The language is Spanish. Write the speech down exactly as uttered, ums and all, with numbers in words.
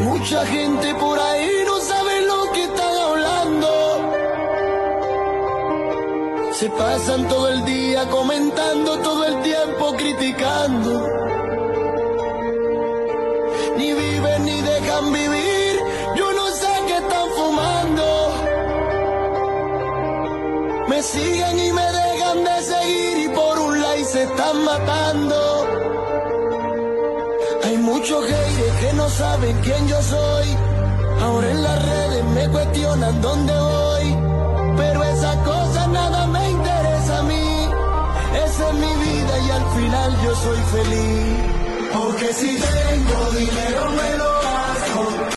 mucha gente por ahí, no sabe lo que están hablando. Se pasan todo el día comentando, todo el tiempo criticando. Ni viven ni dejan vivir, yo no sé qué están fumando. Me siguen y me dejan de seguir y por un like se están matando. Hay muchos haters que no saben quién yo soy. Ahora en las redes me cuestionan dónde voy. Pero esas cosas nada me interesa a mí. Esa es mi vida y al final yo soy feliz. Porque si tengo dinero me lo gasto.